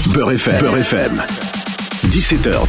Beurre FM. 17h,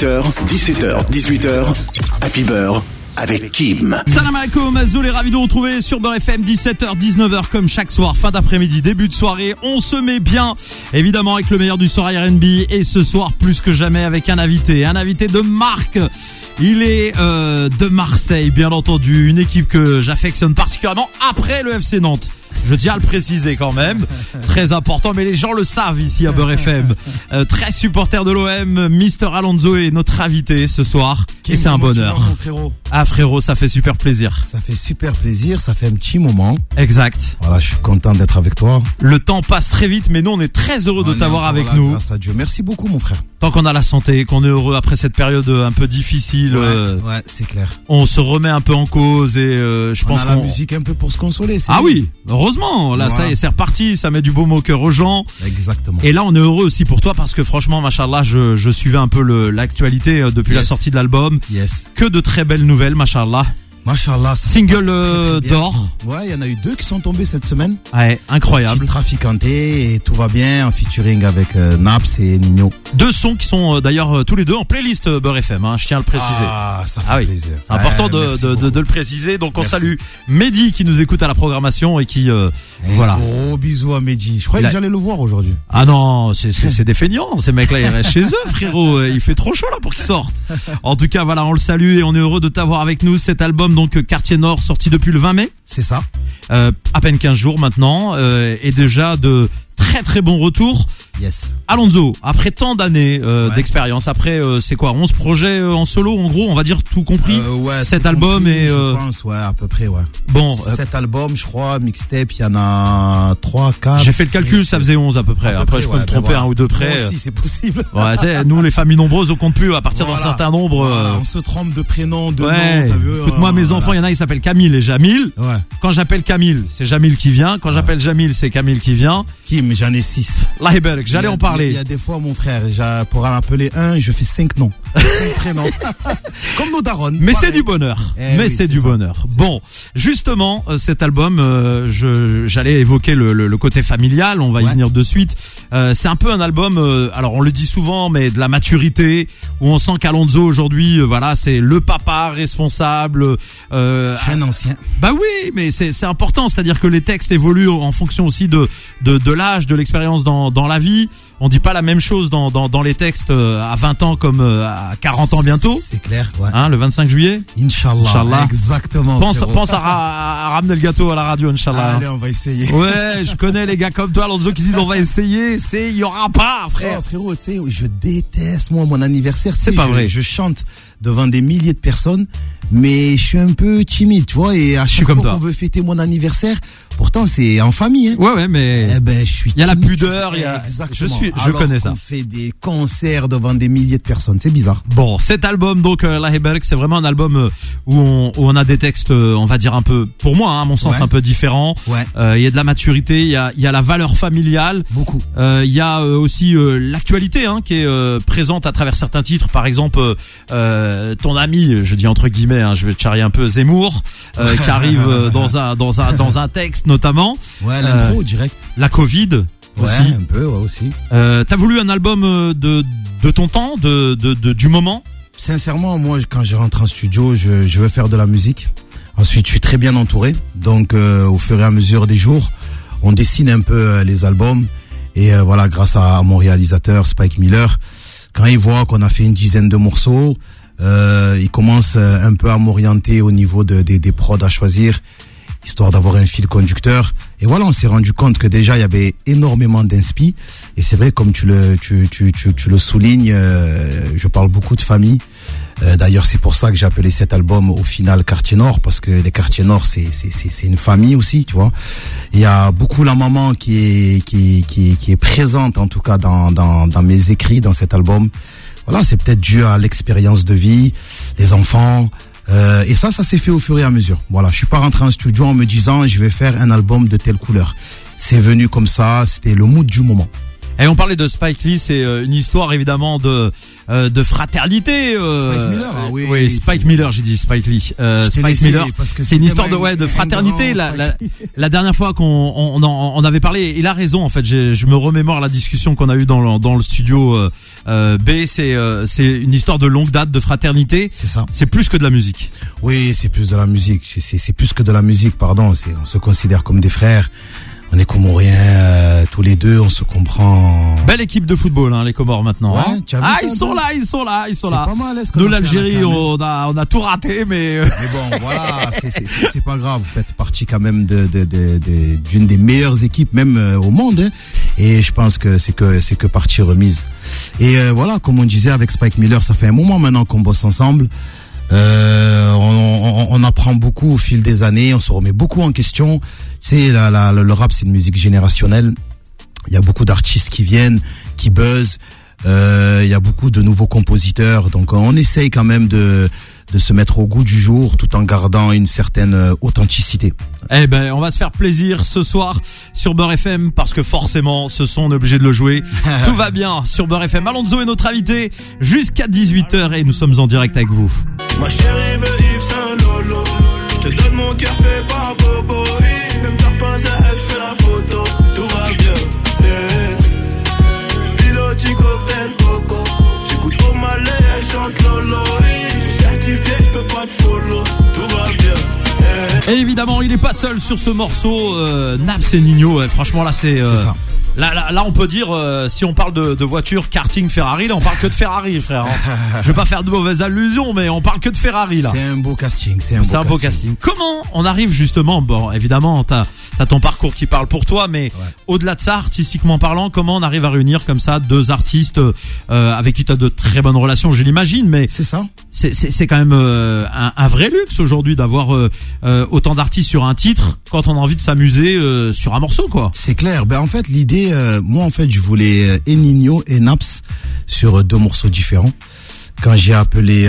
18h, Happy Beurre avec Kim. Salam alaikum, Azoul est ravi de vous retrouver sur Beurre FM, 17h, 19h comme chaque soir, fin d'après-midi, début de soirée. On se met bien, évidemment, avec le meilleur du soir R&B et ce soir, plus que jamais, avec un invité de marque. Il est de Marseille, bien entendu, une équipe que j'affectionne particulièrement après le FC Nantes. Je tiens à le préciser quand même, très important, mais les gens le savent ici à Beurre FM. Très supporter de l'OM, Mister Alonso est notre invité ce soir. Et c'est un bonheur. Ah frérot, ça fait super plaisir. Ça fait super plaisir, ça fait un petit moment. Exact. Voilà, je suis content d'être avec toi. Le temps passe très vite, mais nous on est très heureux de t'avoir avec nous. Grâce à Dieu. Merci beaucoup mon frère. Tant qu'on a la santé, qu'on est heureux après cette période un peu difficile. Ouais, c'est clair. On se remet un peu en cause et je pense qu'on a la musique un peu pour se consoler. Ah bien. Oui, heureusement. Là, ça y est, c'est reparti. Ça met du baume au cœur aux gens. Exactement. Et là, on est heureux aussi pour toi parce que franchement, machallah, je suivais un peu l'actualité depuis la sortie de l'album. Yes. Que de très belles nouvelles, machallah. Machallah, single d'or. Ouais, il y en a eu 2 qui sont tombés cette semaine. Ouais, incroyable. Traficanté et tout va bien en featuring avec Naps et Nino. 2 sons qui sont d'ailleurs tous les deux en playlist Beurre FM, hein, je tiens à le préciser. Ah, ça fait plaisir. C'est important de le préciser. Donc on salue Mehdi qui nous écoute à la programmation et qui voilà. Gros bisous à Mehdi. Je croyais que j'allais le voir aujourd'hui. Ah non, c'est des feignants. Ces mecs-là, ils restent chez eux, frérot. Il fait trop chaud là pour qu'ils sortent. En tout cas, voilà, on le salue et on est heureux de t'avoir avec nous. Cet album donc Quartier Nord, sorti depuis le 20 mai. C'est ça. À peine 15 jours maintenant et déjà de très très bons retours. Yes. Alonso, après tant d'années d'expérience, après c'est quoi, 11 projets en solo en gros, on va dire tout compris. Cet album compris, et je pense à peu près Bon, 7 albums je crois, mixtape, il y en a 3 4. J'ai fait le calcul, ça faisait 11 à peu près. Après je peux me tromper un ou deux près. Moi aussi, c'est possible. Nous les familles nombreuses on compte plus à partir d'un certain nombre. On se trompe de prénom, de nom, t'as vu. Écoute-moi mes enfants, il y en a ils s'appellent Camille et Jamil. Quand j'appelle Camille, c'est Jamil qui vient. Quand j'appelle Jamil, c'est Camille qui vient. Kim, j'en ai 6. Lahibelk, j'allais en parler. Il y a des fois, mon frère, pour en appeler un, je fais 5 noms. 5 prénoms. Comme nos darons. Mais pareil. C'est du bonheur. C'est du bonheur. Bon, justement, cet album, j'allais évoquer le côté familial, on va y venir de suite. C'est un peu un album, alors on le dit souvent, mais de la maturité, où on sent qu'Alonso aujourd'hui, c'est le papa responsable. Je suis un ancien. Bah oui, mais c'est important, c'est-à-dire que les textes évoluent en fonction aussi de l'âge, de l'expérience dans la vie. On dit pas la même chose dans les textes à 20 ans comme à 40 ans bientôt. C'est clair, le 25 juillet. Inch'Allah. Exactement. Pense à ramener le gâteau à la radio, Inch'Allah. Allez, on va essayer. Ouais, je connais les gars comme toi, Alonso, qui disent on va essayer. Il y aura pas, frère. Frérot, tu sais, je déteste, moi, mon anniversaire. C'est pas vrai. Je chante devant des milliers de personnes, mais je suis un peu timide, tu vois, et à chaque fois qu'on veut fêter mon anniversaire, pourtant c'est en famille, hein. Ouais, mais je suis il y a la pudeur, exactement. Je connais ça. On fait des concerts devant des milliers de personnes, c'est bizarre. Bon, cet album donc Lahibelk, c'est vraiment un album où on a des textes, on va dire un peu, pour moi, à mon sens, un peu différents. Il y a de la maturité, il y a la valeur familiale. Beaucoup. Il y a aussi l'actualité qui est présente à travers certains titres, par exemple ton ami, je dis entre guillemets, je vais te charrier un peu, Zemmour, qui arrive dans un texte notamment. L'intro direct. La Covid. Aussi. Un peu, aussi. T'as voulu un album de ton temps, du moment? Sincèrement, moi, quand je rentre en studio, je veux faire de la musique. Ensuite, je suis très bien entouré. Donc, au fur et à mesure des jours, on dessine un peu les albums. Et grâce à mon réalisateur, Spike Miller, quand il voit qu'on a fait une dizaine de morceaux, il commence un peu à m'orienter au niveau des prods à choisir, histoire d'avoir un fil conducteur. Et on s'est rendu compte que déjà il y avait énormément d'inspi. Et c'est vrai, comme tu le soulignes, je parle beaucoup de famille. D'ailleurs, c'est pour ça que j'ai appelé cet album au final Quartier Nord, parce que les Quartiers Nord, c'est une famille aussi, tu vois. Il y a beaucoup la maman qui est présente, en tout cas dans mes écrits, dans cet album. C'est peut-être dû à l'expérience de vie, les enfants. Et ça s'est fait au fur et à mesure. Je suis pas rentré en studio en me disant je vais faire un album de telle couleur. C'est venu comme ça, c'était le mood du moment. Et on parlait de Spike Lee, c'est une histoire évidemment de fraternité. Spike Miller, ah oui. Oui, Spike Miller, j'ai dit Spike Lee. Spike Miller, c'est une histoire de fraternité. La dernière fois qu'on on avait parlé, il a raison en fait. Je me remémore la discussion qu'on a eue dans le studio B. C'est une histoire de longue date de fraternité. C'est ça. C'est plus que de la musique. Oui, c'est plus de la musique. C'est plus que de la musique, pardon. On se considère comme des frères. On est comoriens, tous les deux, on se comprend. Belle équipe de football, hein, les Comores maintenant. Ouais, hein. ils sont là. C'est pas mal, nous, l'Algérie, on a tout raté, mais. Mais bon, voilà, c'est pas grave. Vous faites partie quand même d'une des meilleures équipes, même au monde. Hein. Et je pense que c'est que partie remise. Et voilà, comme on disait avec Spike Miller, ça fait un moment maintenant qu'on bosse ensemble. On apprend beaucoup au fil des années, on se remet beaucoup en question. Tu sais, le rap, c'est une musique générationnelle. Il y a beaucoup d'artistes qui viennent, qui buzzent. Il y a beaucoup de nouveaux compositeurs. Donc, on essaye quand même de se mettre au goût du jour tout en gardant une certaine authenticité. Eh ben, on va se faire plaisir ce soir sur Beurre FM parce que forcément, ce son, on est obligé de le jouer. Tout va bien sur Beurre FM. Alonso est notre invité jusqu'à 18h et nous sommes en direct avec vous. Ma chérie veut Yves Saint Lolo. Je te donne mon cœur fait par Bobo. Même t'as pas à elle fait la photo. Tout va bien. Piloti cocktail coco. J'écoute au Malais, elle chante Lolo. Je suis certifié, je peux pas te follow. Tout va bien. Et évidemment, il est pas seul sur ce morceau. Naps et Nino. Franchement, là, c'est ça. Là, on peut dire, si on parle de voiture, karting, Ferrari, là, on parle que de Ferrari, frère. Je vais pas faire de mauvaises allusions, mais on parle que de Ferrari, là. C'est un beau casting, c'est un beau casting. Comment on arrive justement, bon, évidemment, t'as ton parcours qui parle pour toi, mais au-delà de ça, artistiquement parlant, comment on arrive à réunir comme ça deux artistes, avec qui t'as de très bonnes relations, je l'imagine, mais. C'est ça. C'est quand même, un vrai luxe aujourd'hui d'avoir, autant d'artistes sur un titre quand on a envie de s'amuser, sur un morceau, quoi. C'est clair. Ben, en fait, l'idée, moi en fait je voulais et Nino et Naps sur deux morceaux différents. Quand j'ai appelé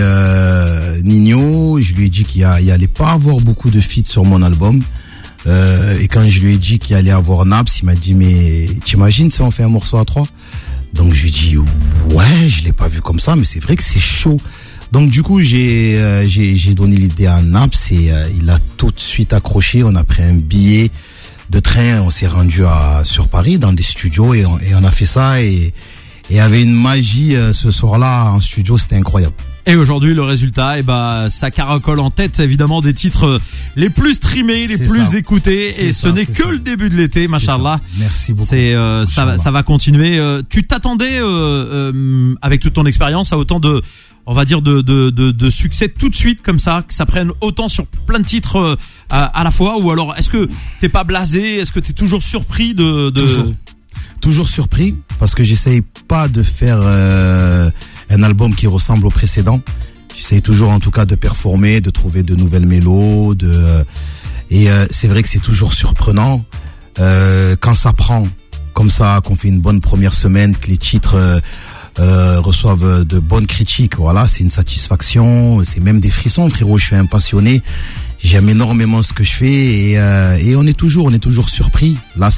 Nino, je lui ai dit qu'il y allait pas avoir beaucoup de feats sur mon album. Et quand je lui ai dit qu'il allait avoir Naps, il m'a dit mais t'imagines si on fait un morceau à 3? Donc je lui ai dit ouais, je l'ai pas vu comme ça, mais c'est vrai que c'est chaud. Donc du coup j'ai donné l'idée à Naps et il a tout de suite accroché. On a pris un billet de train, on s'est rendu sur Paris dans des studios et on a fait ça et il y avait une magie ce soir-là en studio, c'était incroyable. Et aujourd'hui, le résultat, ça caracole en tête évidemment des titres les plus streamés, les plus écoutés et ce n'est que le début de l'été, machallah. Merci beaucoup. Ça va continuer. Tu t'attendais avec toute ton expérience à autant de on va dire de succès tout de suite comme ça, que ça prenne autant sur plein de titres à la fois, ou alors est-ce que t'es pas blasé, est-ce que t'es toujours surpris Toujours surpris parce que j'essaye pas de faire un album qui ressemble au précédent. J'essaye toujours en tout cas de performer, de trouver de nouvelles mélos, et c'est vrai que c'est toujours surprenant quand ça prend comme ça, qu'on fait une bonne première semaine, que les titres reçoivent de bonnes critiques. Voilà, c'est une satisfaction, c'est même des frissons, frérot. Je suis un passionné, j'aime énormément ce que je fais et on est toujours surpris. Là,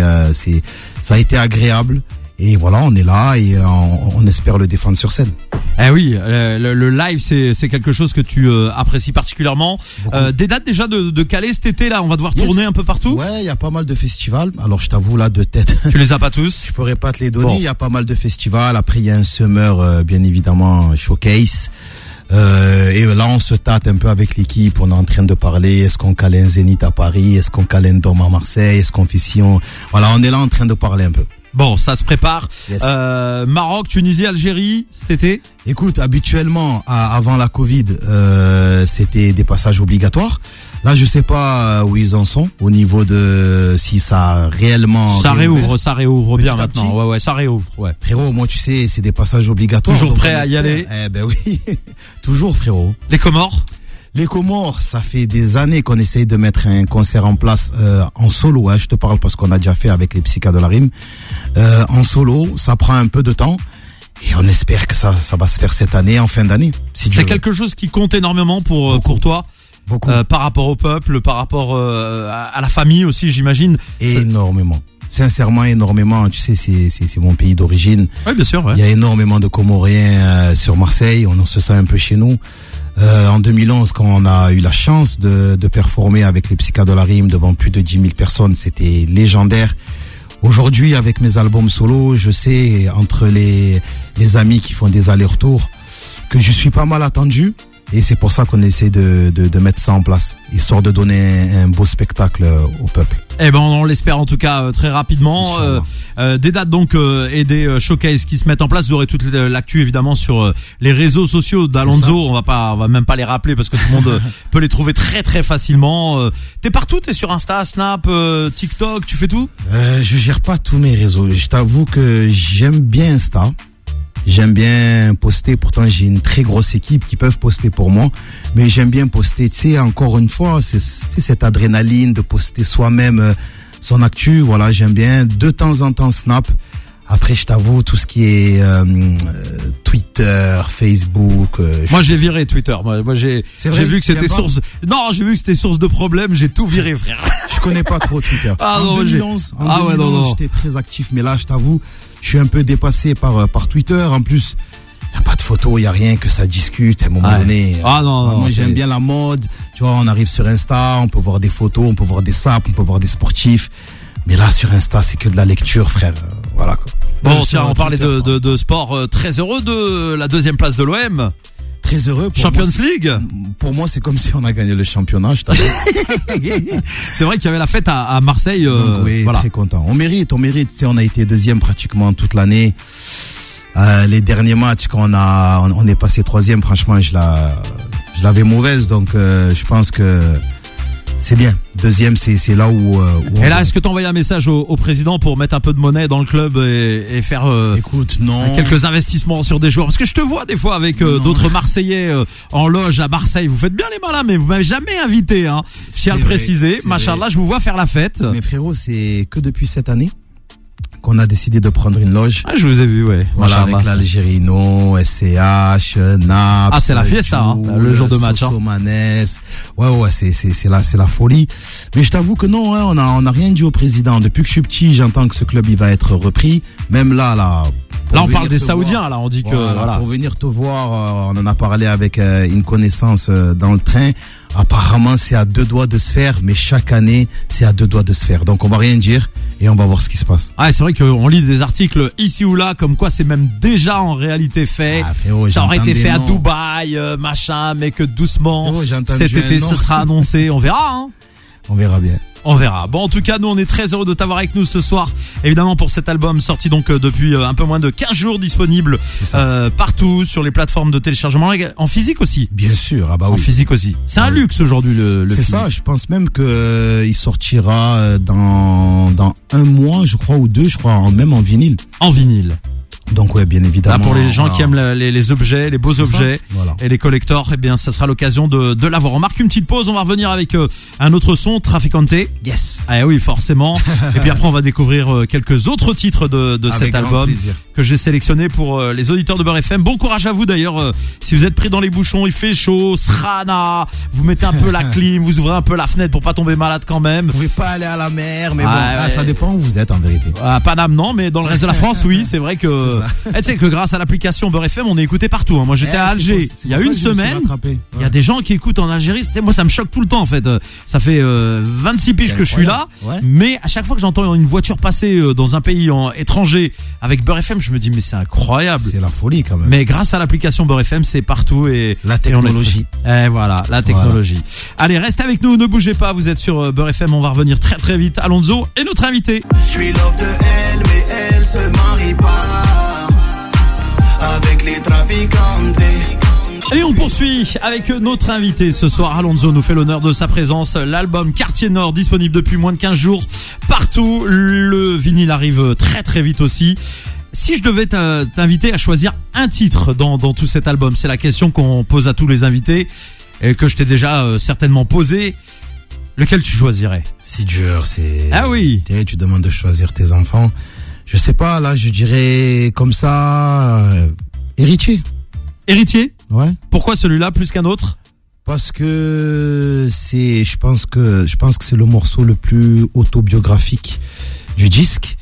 ça a été agréable et voilà, on est là et on espère le défendre sur scène. Eh oui, le live c'est quelque chose que tu apprécies particulièrement. Des dates déjà de caler cet été là, on va devoir tourner un peu partout. Ouais, il y a pas mal de festivals. Alors je t'avoue là de tête. Tu les as pas tous? Je pourrais pas te les donner. Il y a pas mal de festivals. Après il y a un summer bien évidemment showcase. Et là on se tâte un peu avec l'équipe. On est en train de parler. Est-ce qu'on cale un Zénith à Paris? Est-ce qu'on cale un Dôme à Marseille? Est-ce qu'on fait Voilà, on est là en train de parler un peu. Bon, ça se prépare. Yes. Maroc, Tunisie, Algérie, cet été? Écoute, habituellement, avant la Covid, c'était des passages obligatoires. Là, je sais pas où ils en sont au niveau de si ça a réellement. Ça réouvre bien maintenant. Ouais, ça réouvre. Ouais. Frérot, moi, tu sais, c'est des passages obligatoires. Toujours prêt à y aller? Eh ben oui, toujours, frérot. Les Comores? Les Comores, ça fait des années qu'on essaye de mettre un concert en place en solo. Je te parle parce qu'on a déjà fait avec les Psychas de la Rime. En solo, ça prend un peu de temps. Et on espère que ça va se faire cette année, en fin d'année. Si c'est quelque chose qui compte énormément pour toi. Beaucoup. Par rapport au peuple, par rapport à la famille aussi, j'imagine. Énormément. sincèrement énormément. Tu sais, c'est mon pays d'origine. Oui, bien sûr. Ouais. Il y a énormément de Comoriens sur Marseille. On se sent un peu chez nous. En 2011, quand on a eu la chance de performer avec les Psychas de la Rime devant plus de 10 000 personnes, c'était légendaire. Aujourd'hui, avec mes albums solo, je sais, entre les amis qui font des allers-retours, que je suis pas mal attendu. Et c'est pour ça qu'on essaie de mettre ça en place, histoire de donner un beau spectacle au peuple. Eh ben, on l'espère en tout cas très rapidement. Des dates donc et des showcases qui se mettent en place. Vous aurez toute l'actu évidemment sur les réseaux sociaux d'Alonso. On va même pas les rappeler parce que tout le monde peut les trouver très très facilement. T'es partout, t'es sur Insta, Snap, TikTok, tu fais tout? Je gère pas tous mes réseaux. Je t'avoue que j'aime bien Insta. J'aime bien poster, pourtant j'ai une très grosse équipe qui peuvent poster pour moi, mais j'aime bien poster, tu sais, encore une fois, c'est cette adrénaline de poster soi-même son actu, voilà, j'aime bien. De temps en temps Snap, après je t'avoue, tout ce qui est Twitter, Facebook... Moi j'ai viré Twitter, moi j'ai vu que c'était source... Non, j'ai vu que c'était source de problèmes, j'ai tout viré, frère. Je connais pas trop Twitter. En 2011, j'étais très actif, mais là je t'avoue, je suis un peu dépassé par Twitter. En plus, il n'y a pas de photos, il n'y a rien, que ça discute à un moment donné. Moi, j'aime bien la mode. Tu vois, on arrive sur Insta, on peut voir des photos, on peut voir des saps, on peut voir des sportifs. Mais là, sur Insta, c'est que de la lecture, frère. Voilà, quoi. Bon, tiens, on parlait de sport. Très heureux de la deuxième place de l'OM. Très heureux. Champions League. Pour moi, c'est comme si on a gagné le championnat. C'est vrai qu'il y avait la fête à Marseille. Donc, oui, voilà. Très content. On mérite. Tu sais, on a été deuxième pratiquement toute l'année. Les derniers matchs, quand on est passé troisième, franchement, je l'avais mauvaise. Donc, je pense que c'est bien. Deuxième, c'est là où et là, est-ce que tu envoies un message au président pour mettre un peu de monnaie dans le club et faire écoute, non, quelques investissements sur des joueurs? Parce que je te vois des fois avec d'autres Marseillais en loge à Marseille. Vous faites bien les malins, mais vous m'avez jamais invité. Hein. Je tiens à le préciser. Machallah, je vous vois faire la fête. Mais frérot, c'est que depuis cette année qu'on a décidé de prendre une loge. Ah, je vous ai vu, ouais. Voilà, avec l'Algérino, SCH, Naps. Ah, c'est la fiesta, hein, le jour de match. Somanes. Ouais, c'est la folie. Mais je t'avoue que non, hein, on a rien dit au président. Depuis que je suis petit, j'entends que ce club, il va être repris. Même là, on parle des Saoudiens, là, on dit que, voilà. Pour venir te voir, on en a parlé avec une connaissance dans le train. Apparemment, c'est à 2 doigts de se faire, mais chaque année, c'est à 2 doigts de se faire. Donc, on va rien dire et on va voir ce qui se passe. Ah, c'est vrai qu'on lit des articles ici ou là, comme quoi c'est même déjà en réalité fait. Ah, frérot, ça aurait été fait à Dubaï, machin, mais que doucement, cet été, ce sera annoncé. On verra, hein. On verra bien. On verra. Bon, en tout cas, nous, on est très heureux de t'avoir avec nous ce soir. Évidemment, pour cet album sorti donc depuis un peu moins de 15 jours, disponible partout sur les plateformes de téléchargement, en physique aussi. Bien sûr, ah bah oui. En physique aussi. C'est un luxe aujourd'hui le c'est physique. Ça, je pense même que il sortira dans 1 mois, je crois, ou 2, je crois, même en vinyle. En vinyle. Donc ouais, bien évidemment. Là, pour les gens qui aiment les objets, les beaux objets et les collectors, eh bien ça sera l'occasion de l'avoir. On marque une petite pause, on va revenir avec un autre son, Traficante. Yes. Ah oui, forcément. Et puis après on va découvrir quelques autres titres de cet album que j'ai sélectionné pour les auditeurs de Beurre FM. Bon courage à vous d'ailleurs, si vous êtes pris dans les bouchons, il fait chaud, srana, vous mettez un peu la clim, vous ouvrez un peu la fenêtre pour pas tomber malade quand même. Vous pouvez pas aller à la mer, mais ça dépend où vous êtes en vérité. À Paname non, mais dans le reste de la France, oui, c'est vrai que tu sais que grâce à l'application Beurre FM, on est écouté partout. Moi, j'étais à Alger il y a une semaine. Il y a des gens qui écoutent en Algérie. Moi, ça me choque tout le temps en fait. Ça fait 26 piges que je suis là, mais à chaque fois que j'entends une voiture passer dans un pays étranger avec Beurre FM, je me dis mais c'est incroyable. C'est la folie quand même. Mais grâce à l'application Beurre FM, c'est partout et la technologie. Et voilà, la technologie. Allez, restez avec nous, ne bougez pas. Vous êtes sur Beurre FM. On va revenir très très vite. Alonso et notre invité. Je suis love de elle, mais elle se marie pas. Avec les traficantes. Et on poursuit avec notre invité ce soir. Alonso nous fait l'honneur de sa présence. L'album Quartier Nord disponible depuis moins de 15 jours partout. Le vinyle arrive très très vite aussi. Si je devais t'inviter à choisir un titre dans tout cet album, c'est la question qu'on pose à tous les invités et que je t'ai déjà certainement posé. Lequel tu choisirais? C'est dur, c'est... Ah oui. Tu demandes de choisir tes enfants. Je sais pas, là, je dirais comme ça, Héritier. Héritier? Ouais. Pourquoi celui-là plus qu'un autre? Parce que je pense que c'est le morceau le plus autobiographique du disque.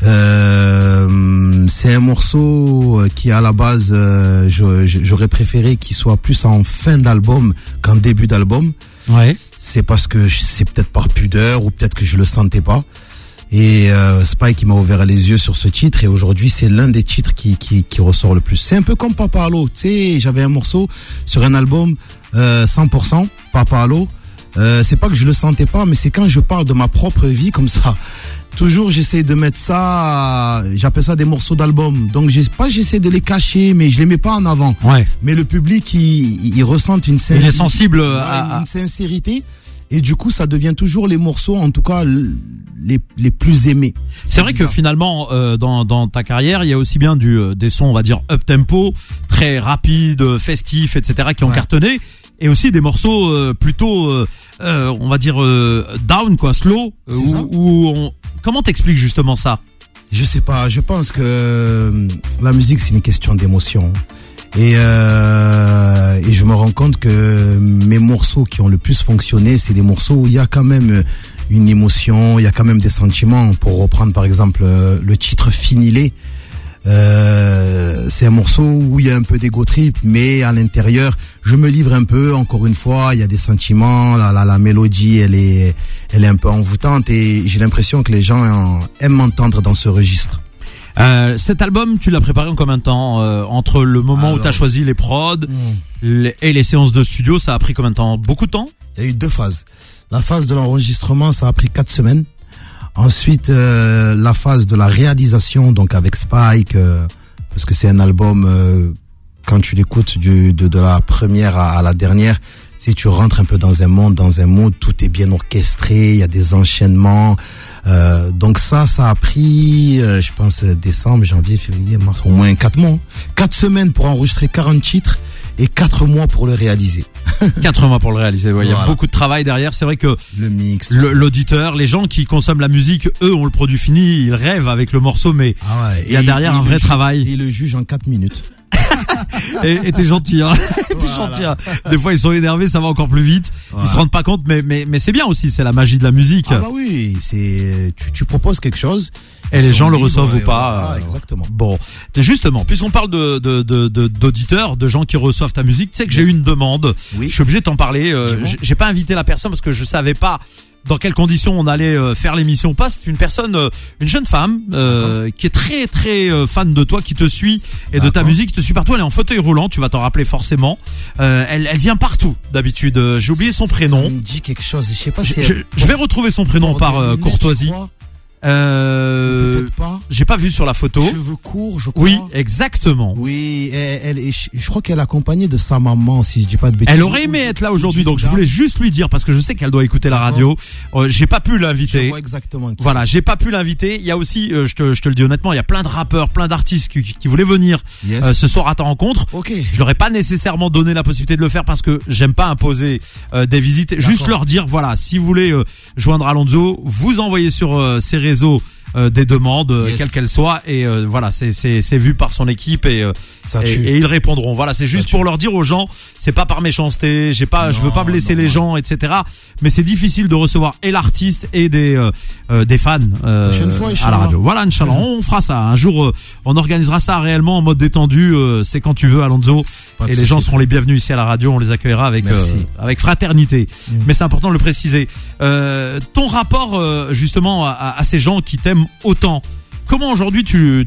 C'est un morceau qui à la base j'aurais préféré qu'il soit plus en fin d'album qu'en début d'album. Ouais. C'est parce que c'est peut-être par pudeur ou peut-être que je le sentais pas. Et Spike m'a ouvert les yeux sur ce titre et aujourd'hui c'est l'un des titres qui ressort le plus. C'est un peu comme Papa Allo, tu sais, j'avais un morceau sur un album 100% Papa Allo. C'est pas que je le sentais pas, mais c'est quand je parle de ma propre vie comme ça. Toujours j'essaie de mettre ça, j'appelle ça des morceaux d'album. Donc j'essaie de les cacher, mais je les mets pas en avant. Ouais. Mais le public il ressent une Il est sensible à une sincérité. Et du coup, ça devient toujours les morceaux, en tout cas, les plus aimés. C'est vrai bizarre. Que finalement, dans ta carrière, il y a aussi bien des sons, on va dire, up-tempo, très rapides, festifs, etc., qui ont cartonné, et aussi des morceaux plutôt, on va dire, down, quoi, slow. Comment t'expliques justement ça? Je sais pas, je pense que la musique, c'est une question d'émotion. Et je me rends compte que mes morceaux qui ont le plus fonctionné, c'est des morceaux où il y a quand même une émotion, il y a quand même des sentiments. Pour reprendre par exemple le titre Finilé, c'est un morceau où il y a un peu d'ego trip, mais à l'intérieur, je me livre un peu. Encore une fois, il y a des sentiments. La mélodie, elle est un peu envoûtante et j'ai l'impression que les gens aiment m'entendre dans ce registre. Cet album, tu l'as préparé en combien de temps entre le moment où tu as choisi les prods et les séances de studio, ça a pris combien de temps? Beaucoup de temps? Il y a eu 2 phases. La phase de l'enregistrement, ça a pris 4 semaines. Ensuite, la phase de la réalisation, donc avec Spike, parce que c'est un album, quand tu l'écoutes de la première à la dernière, si tu rentres un peu dans un monde, tout est bien orchestré, il y a des enchaînements. Donc ça a pris, je pense, décembre, janvier, février, mars, au moins 4 mois. 4 semaines pour enregistrer 40 titres et 4 mois pour le réaliser. 4 mois pour le réaliser, ouais. Il y a beaucoup de travail derrière. C'est vrai que le mix, l'auditeur, les gens qui consomment la musique, eux ont le produit fini, ils rêvent avec le morceau, mais il y a derrière un vrai travail. Ils le jugent en 4 minutes. Et t'es gentil, hein. T'es gentil, hein. Des fois ils sont énervés, ça va encore plus vite. Voilà. Ils se rendent pas compte, mais c'est bien aussi, c'est la magie de la musique. Ah bah oui, c'est tu proposes quelque chose et les gens le reçoivent ou pas. Voilà, exactement. Bon, justement, puisqu'on parle d'auditeurs, de gens qui reçoivent ta musique, tu sais que j'ai eu une demande. Oui. Je suis obligé de t'en parler. J'ai pas invité la personne parce que je savais pas dans quelles conditions on allait faire l'émission ou pas. C'est une personne, une jeune femme qui est très très fan de toi, qui te suit et de ta musique, qui te suit partout. Elle est en fauteuil roulant, tu vas t'en rappeler forcément. Elle vient partout d'habitude. J'ai oublié son prénom. Ça me dit quelque chose, je sais pas si je vais retrouver son prénom par courtoisie. Peut-être pas. J'ai pas vu sur la photo. Cheveux courts, je crois. Oui, exactement. Oui, je crois qu'elle est accompagnée de sa maman, si je dis pas de bêtises. Elle aurait aimé être là aujourd'hui, donc je voulais juste lui dire, parce que je sais qu'elle doit écouter la radio. J'ai pas pu l'inviter. Je vois exactement. Voilà, j'ai pas pu l'inviter. Il y a aussi, je te le dis honnêtement, il y a plein de rappeurs, plein d'artistes qui voulaient venir ce soir à ta rencontre. Okay. Je leur ai pas nécessairement donné la possibilité de le faire parce que j'aime pas imposer des visites. D'accord. Juste leur dire, voilà, si vous voulez joindre Alonso, vous envoyez sur ses réseaux des demandes, quelles qu'elles soient, et voilà, c'est vu par son équipe et ils répondront. Voilà, c'est juste pour leur dire aux gens, c'est pas par méchanceté, je veux pas blesser les gens, etc. Mais c'est difficile de recevoir et l'artiste et des fans à la radio. Voilà, Inch'Allah, on fera ça. Un jour, on organisera ça réellement en mode détendu. C'est quand tu veux, Alonso, et les gens seront les bienvenus ici à la radio. On les accueillera avec fraternité. Mais c'est important de le préciser. Ton rapport justement à ces gens qui t'aiment autant. Comment aujourd'hui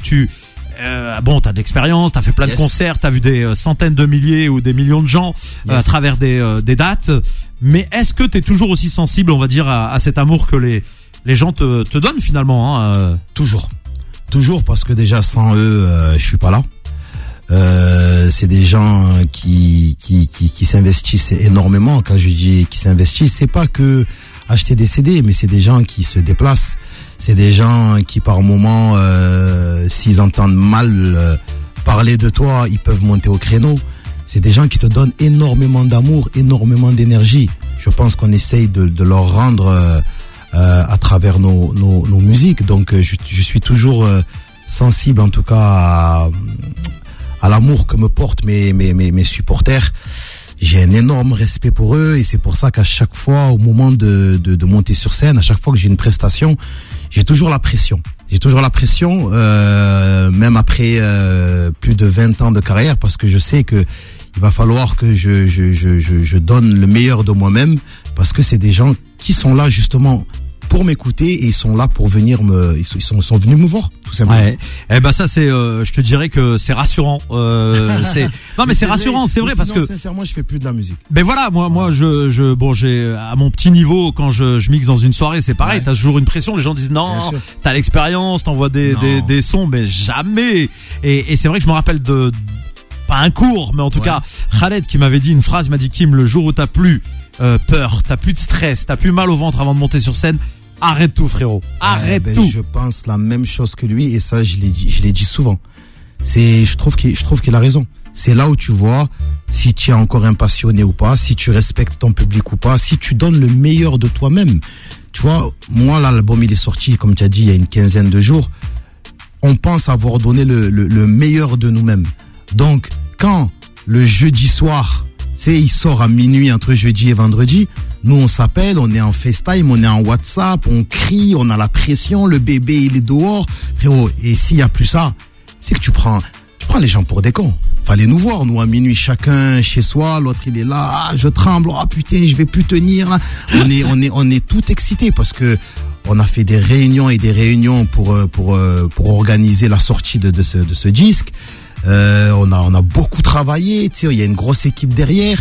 bon, t'as d'expérience, t'as fait plein de concerts, t'as vu des centaines de milliers ou des millions de gens à travers des dates. Mais est-ce que t'es toujours aussi sensible, on va dire, à cet amour que les gens te donnent finalement, hein, Toujours, parce que déjà sans eux, je suis pas là. C'est des gens qui s'investissent énormément. Quand je dis qui s'investissent, c'est pas que acheter des CD, mais c'est des gens qui se déplacent. C'est des gens qui par moment, s'ils entendent mal parler de toi, ils peuvent monter au créneau. C'est des gens qui te donnent énormément d'amour, énormément d'énergie. Je pense qu'on essaye de leur rendre à travers nos musiques. Donc je suis toujours sensible en tout cas à l'amour que me portent mes supporters. J'ai un énorme respect pour eux et c'est pour ça qu'à chaque fois, au moment de monter sur scène, à chaque fois que j'ai une prestation, j'ai toujours la pression. Même après plus de 20 ans de carrière, parce que je sais que il va falloir que je donne le meilleur de moi-même, parce que c'est des gens qui sont là justement pour m'écouter et ils sont là pour venir ils sont venus me voir, tout simplement. Ouais. Eh ben ça c'est je te dirais que c'est rassurant. C'est rassurant, c'est vrai, parce que sincèrement, je fais plus de la musique. Ben voilà, moi j'ai à mon petit niveau, quand je mixe dans une soirée, c'est pareil, t'as toujours une pression, les gens disent non, t'as l'expérience, t'envoies des sons, mais jamais. Et c'est vrai que je me rappelle pas un cours, mais en tout cas Khaled qui m'avait dit une phrase, il m'a dit: Kim, le jour où t'as plus peur, t'as plus de stress, t'as plus mal au ventre avant de monter sur scène, arrête tout, frérot, arrête tout. Je pense la même chose que lui, et ça je l'ai dit souvent. Je trouve qu'il a raison. C'est là où tu vois si tu es encore un passionné ou pas, si tu respectes ton public ou pas, si tu donnes le meilleur de toi-même. Tu vois, moi là, l'album il est sorti, comme tu as dit, il y a une quinzaine de jours. On pense avoir donné le meilleur de nous-mêmes. Donc, quand le jeudi soir, tu sais, il sort à minuit entre jeudi et vendredi, nous on s'appelle, on est en FaceTime, on est en WhatsApp, on crie, on a la pression, le bébé il est dehors, frérot. Et s'il y a plus ça, c'est que tu prends les gens pour des cons. Fallait nous voir, nous à minuit, chacun chez soi, l'autre il est là, je tremble, putain, je vais plus tenir là. On est tout excité parce que on a fait des réunions et des réunions pour organiser la sortie de ce disque. On a beaucoup travaillé, tu sais, il y a une grosse équipe derrière.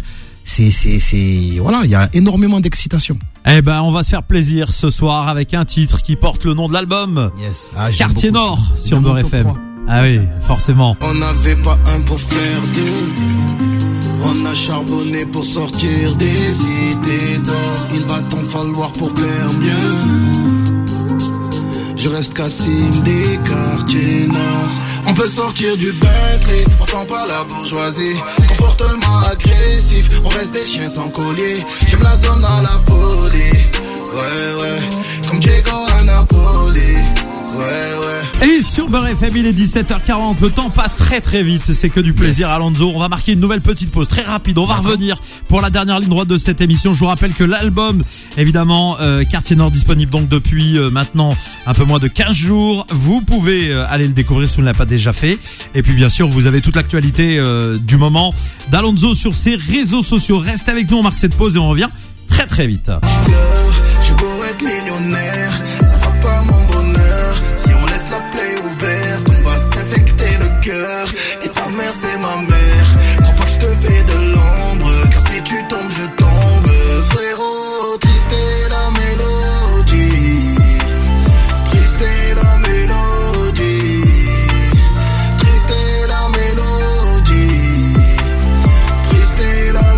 Voilà, il y a énormément d'excitation. Eh ben, on va se faire plaisir ce soir avec un titre qui porte le nom de l'album. Yes. Quartier Nord sur Beurre FM. Ah oui, forcément. On n'avait pas un pour faire deux. On a charbonné pour sortir des idées d'or. Il va t'en falloir pour faire mieux. Je reste Cassim des quartiers nord. On peut sortir du Bentley, on sent pas la bourgeoisie. Comportement agressif, on reste des chiens sans collier. J'aime la zone à la folie. Ouais, comme Diego à Napoli. Ouais. Et sur Beurre FM, il est 17h40. Le temps passe très très vite. C'est que du plaisir, Alonso. On va marquer une nouvelle petite pause très rapide. On va revenir pour la dernière ligne droite de cette émission. Je vous rappelle que l'album, évidemment, Quartier Nord, disponible donc depuis maintenant un peu moins de 15 jours. Vous pouvez aller le découvrir si vous ne l'avez pas déjà fait. Et puis bien sûr, vous avez toute l'actualité du moment d'Alonso sur ses réseaux sociaux. Restez avec nous, on marque cette pause et on revient très très vite. Je beau être millionnaire, ça fera pas mon bonheur. Si on laisse la plaie ouverte, on va s'infecter le cœur. Et ta mère c'est ma mère. Crois pas que je te fais de l'ombre, car si tu tombes je tombe. Frérot, triste est la mélodie. Triste est la mélodie. Triste est la mélodie. Triste est la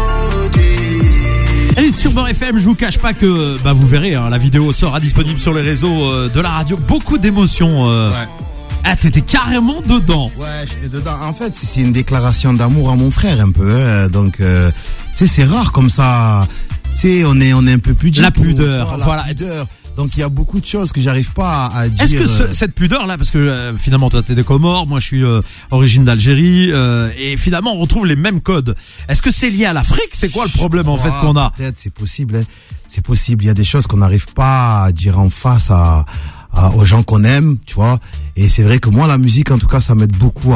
mélodie. Et sur Beurre FM, je vous cache pas que vous verrez, la vidéo sera disponible sur les réseaux de la radio. Beaucoup d'émotions. Ouais. Ah, t'étais carrément dedans. Ouais, j'étais dedans. En fait, c'est une déclaration d'amour à mon frère un peu. Donc, tu sais, c'est rare comme ça. Tu sais, on est un peu pudique. La pudeur, voilà. La pudeur. Donc, il y a beaucoup de choses que j'arrive pas à dire. Est-ce que cette pudeur-là, parce que finalement, toi, t'es des Comores, moi, je suis origine d'Algérie, et finalement, on retrouve les mêmes codes. Est-ce que c'est lié à l'Afrique? C'est quoi le problème en fait qu'on a? Peut-être, c'est possible. Hein. C'est possible. Il y a des choses qu'on n'arrive pas à dire en face aux gens qu'on aime, tu vois. Et c'est vrai que moi, la musique, en tout cas, ça m'aide beaucoup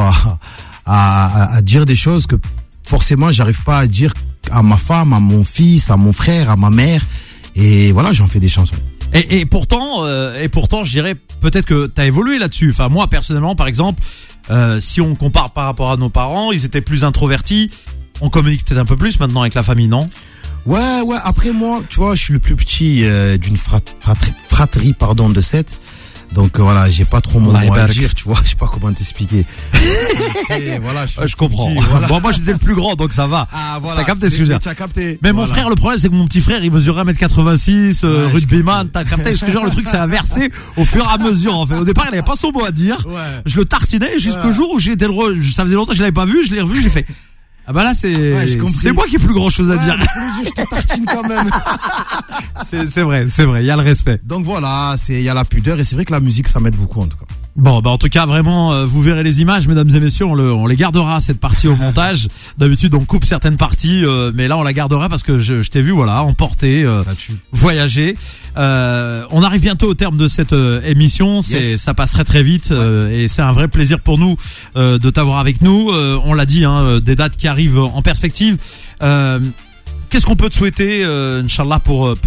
à dire des choses que forcément, j'arrive pas à dire à ma femme, à mon fils, à mon frère, à ma mère. Et voilà, j'en fais des chansons. Et pourtant, je dirais peut-être que t'as évolué là-dessus. Enfin, moi, personnellement, par exemple, si on compare par rapport à nos parents, ils étaient plus introvertis. On communique peut-être un peu plus maintenant avec la famille, non? Ouais. Après moi, tu vois, je suis le plus petit d'une fratrie, de 7. Donc voilà, j'ai pas trop mon mot à dire, tu vois, je sais pas comment t'expliquer. Voilà, je comprends. Petit, voilà. Bon, moi j'étais le plus grand, donc ça va. Ah voilà. T'as capté ce que je veux dire. T'as capté. Mais mon frère, le problème c'est que mon petit frère, il mesurait 1m86, rugbyman, t'as capté ce que genre le truc s'est inversé au fur et à mesure en fait. Au départ, il avait pas son mot à dire. Ouais. Je le tartinais jusqu'au jour où ça faisait longtemps que je l'avais pas vu, je l'ai revu, j'ai fait ah bah là c'est moi qui ai plus grand chose à dire. Je te tartine quand même. c'est vrai, il y a le respect. Donc voilà, il y a la pudeur et c'est vrai que la musique ça m'aide beaucoup en tout cas. Bon, bah en tout cas vraiment, vous verrez les images, mesdames et messieurs, on les gardera cette partie au montage. D'habitude on coupe certaines parties, mais là on la gardera parce que je t'ai vu, voilà, emporter, voyager. On arrive bientôt au terme de cette émission. Ça passe très très vite, et c'est un vrai plaisir pour nous de t'avoir avec nous. On l'a dit, hein, des dates qui arrivent en perspective. Qu'est-ce qu'on peut te souhaiter, Inch'Allah,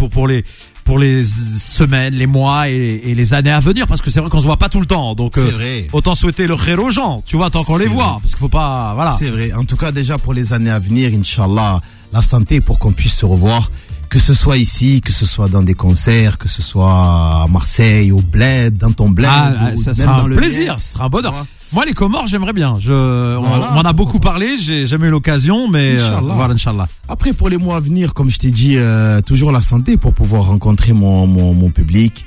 pour les semaines, les mois et les années à venir, parce que c'est vrai qu'on se voit pas tout le temps, donc autant souhaiter le khair aux gens, tu vois, tant qu'on les voit, parce qu'il faut pas, voilà. C'est vrai. En tout cas, déjà pour les années à venir, Inch'Allah, la santé pour qu'on puisse se revoir, que ce soit ici, que ce soit dans des concerts, que ce soit à Marseille, au Bled, dans ton Bled, ça sera un plaisir, ça sera un bonheur. Moi, les Comores, j'aimerais bien. On m'en a beaucoup parlé, j'ai jamais eu l'occasion, mais voilà, Inch'Allah. Après, pour les mois à venir, comme je t'ai dit, toujours la santé pour pouvoir rencontrer mon public.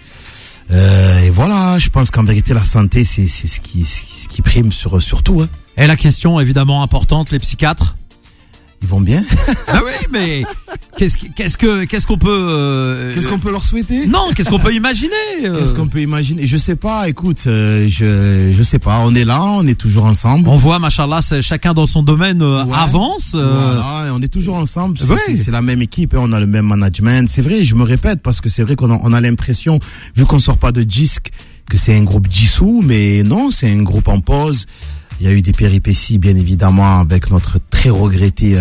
Et voilà, je pense qu'en vérité, la santé, c'est ce qui prime sur tout. Hein. Et la question évidemment importante, les psychiatres. Ils vont bien. Ah oui, mais qu'est-ce qu'on peut qu'est-ce qu'on peut leur souhaiter? Non, qu'est-ce qu'on peut imaginer Qu'est-ce qu'on peut imaginer? Je sais pas. Écoute, je sais pas. On est là, on est toujours ensemble. On voit, machallah, chacun dans son domaine avance. Voilà, on est toujours ensemble. C'est la même équipe, on a le même management. C'est vrai, je me répète parce que c'est vrai qu'on a l'impression, vu qu'on sort pas de disque, que c'est un groupe dissous, mais non, c'est un groupe en pause. Il y a eu des péripéties, bien évidemment, avec notre très regretté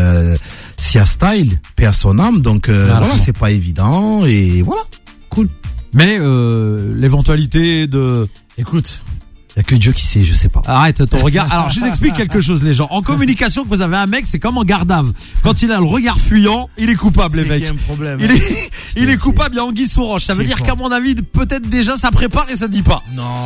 Sia Style, paix à son âme. Donc voilà, c'est pas évident et voilà, cool. Mais l'éventualité de... Écoute, il y a que Dieu qui sait, je sais pas. Arrête ton regard. Alors je vous explique quelque chose, les gens. En communication, que vous avez un mec, c'est comme en garde-à-vue. Quand il a le regard fuyant, il est coupable, les mecs. C'est qu'il y a un problème. Il est coupable, il y a anguille sous roche. Ça veut dire qu'à mon avis, peut-être déjà ça prépare et ça dit pas.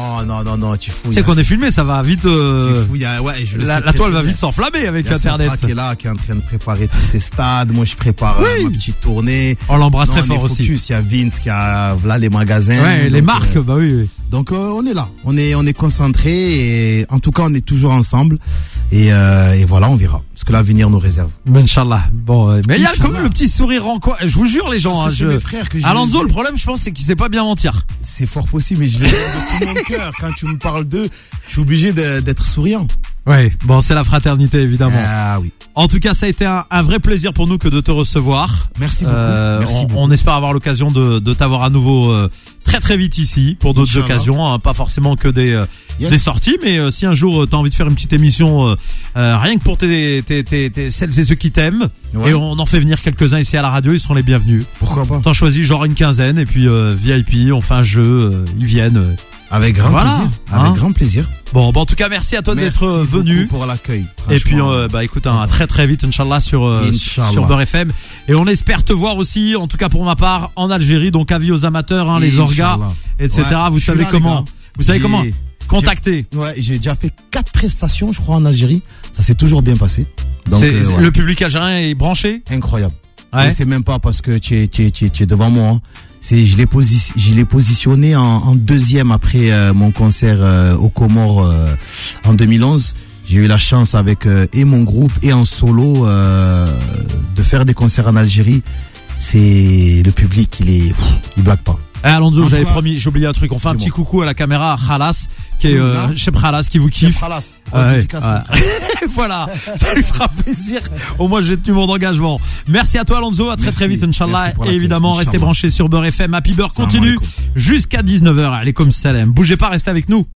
Non, tu fous. Tu sais qu'on est filmé, ça va vite. Tu fous, la toile va vite s'enflammer avec Internet. Il y a qui est en train de préparer tous ces stades. Moi, je prépare ma petite tournée. On l'embrasse très fort aussi. Il y a Vince qui a là les magasins. Ouais, les marques, bah oui. Donc on est là, on est concentré et en tout cas on est toujours ensemble et voilà, on verra ce que l'avenir nous réserve. Inch'Allah. Bon, mais il y a quand même le petit sourire en quoi. Je vous jure les gens, mes frères que Alonso, le problème je pense c'est qu'il sait pas bien mentir. C'est fort possible, mais je les aime de tout mon cœur. Quand tu me parles d'eux, je suis obligé d'être souriant. Ouais, bon, c'est la fraternité évidemment. Ah oui. En tout cas, ça a été un vrai plaisir pour nous que de te recevoir. Merci beaucoup. On espère avoir l'occasion de t'avoir à nouveau très très vite ici pour d'autres occasions, hein, pas forcément que des sorties, mais si un jour t'as envie de faire une petite émission rien que pour celles et ceux qui t'aiment, et on en fait venir quelques-uns ici à la radio, ils seront les bienvenus. Pourquoi pas? T'en choisis genre une quinzaine et puis VIP, on fait un jeu, ils viennent. Avec grand plaisir. Avec grand plaisir. Bon, en tout cas, merci à toi d'être venu. Pour l'accueil. Et puis, écoute, très très vite, Inch'Allah, sur Beurre FM. Et on espère te voir aussi, en tout cas pour ma part, en Algérie. Donc, avis aux amateurs, hein, les orgas, etc. Ouais, vous savez comment contacter. Ouais, j'ai déjà fait 4 prestations, je crois, en Algérie. Ça s'est toujours bien passé. Donc, le public algérien est branché. Incroyable. Ouais. C'est même pas parce que tu es devant moi. Hein. Je l'ai positionné en deuxième après mon concert aux Comores en 2011. J'ai eu la chance avec et mon groupe et en solo de faire des concerts en Algérie. C'est le public, il blague pas. Alonso, j'avais promis, j'ai oublié un truc. On fait un petit coucou à la caméra à Khalas, qui est Cheb Khalas, qui vous kiffe. Voilà, ça lui fera plaisir. Au moins, j'ai tenu mon engagement. Merci à toi, Alonso. À très très vite, Inch'Allah. Et évidemment, restez branchés sur Beurre FM. Happy Beurre continue jusqu'à 19h. Allez, comme salam. Bougez pas, restez avec nous.